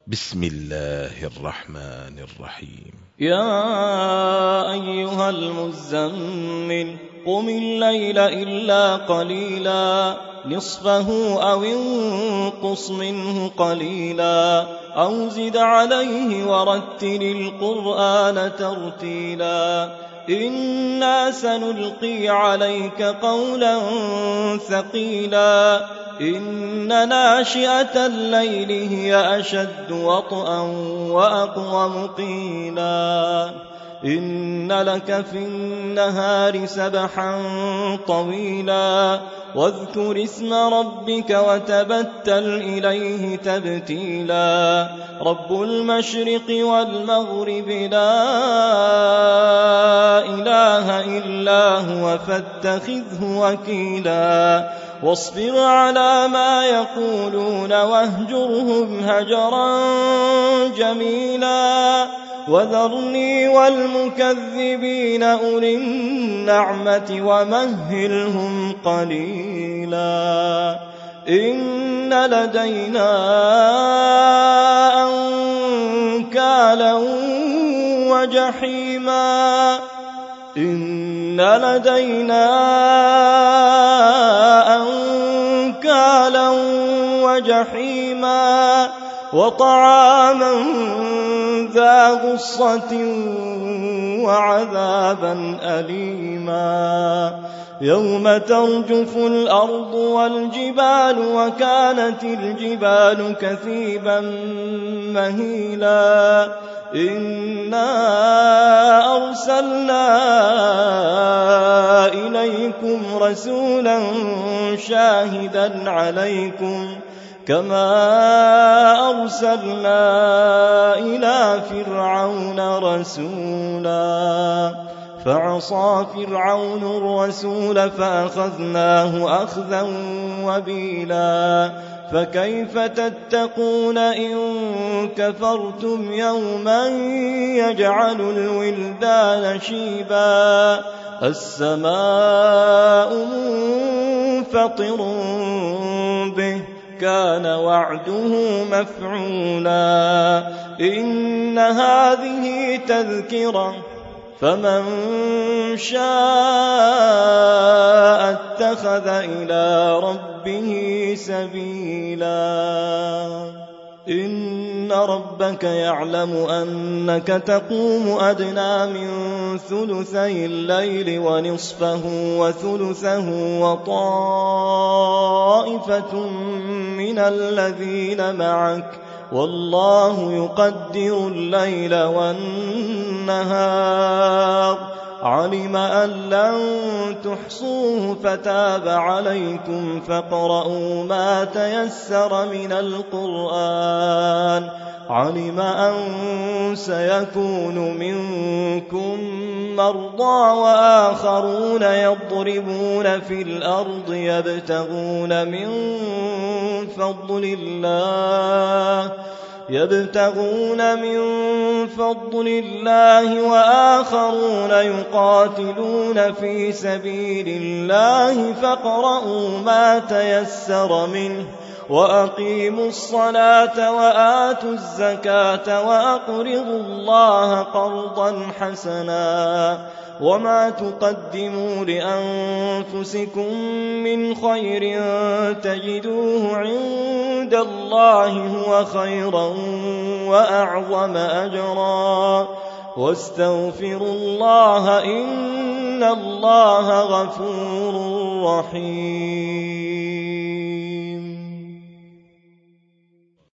بسم الله الرحمن الرحيم. يا أيها المزمل قم الليل إلا قليلا نصفه أو انقص منه قليلا أو زد عليه ورتل القرآن ترتيلا إنا سنلقي عليك قولا ثقيلا إن ناشئة الليل هي أشد وطئا وأقوم قيلا إن لك في النهار سبحا طويلا واذكر اسم ربك وتبتل إليه تبتيلا رب المشرق والمغرب لا إله إلا هو فاتخذه وكيلا واصبر على ما يقولون واهجرهم هجرا جميلا وذرني والمكذبين أولي النعمة ومهلهم قليلا إن لدينا أنكالا وجحيما إن لدينا أنكالا وجحيما وطعاما ذا غصة وعذابا أليما يوم ترجف الأرض والجبال وكانت الجبال كثيبا مهيلا إنا أرسلنا إليكم رسولا شاهدا عليكم كما أرسلنا إلى فرعون رسولا فعصى فرعون الرسول فأخذناه أخذا وبيلا فكيف تتقون إن كفرتم يوما يجعل الولدان شيبا السماء منفطر به كان وعده مفعولا إن هذه تذكرة فمن شاء اتخذ إلى ربه سبيلا إن ربك يعلم أنك تقوم أدنى من ثلثي الليل ونصفه وثلثه وطائفة من الذين معك والله يقدر الليل والنهار علم أن لن تحصوه فتاب عليكم فاقرؤوا ما تيسر من القرآن علم أن سيكون منكم مرضى وآخرون يضربون في الأرض يبتغون من فضل الله وآخرون يقاتلون في سبيل الله فاقرؤوا ما تيسر منه وأقيموا الصلاة وآتوا الزكاة وأقرضوا الله قرضا حسنا وما تقدموا لأنفسكم من خير تجدوه عند الله هو خيرا وأعظم أجرا واستغفروا الله إن الله غفور رحيم.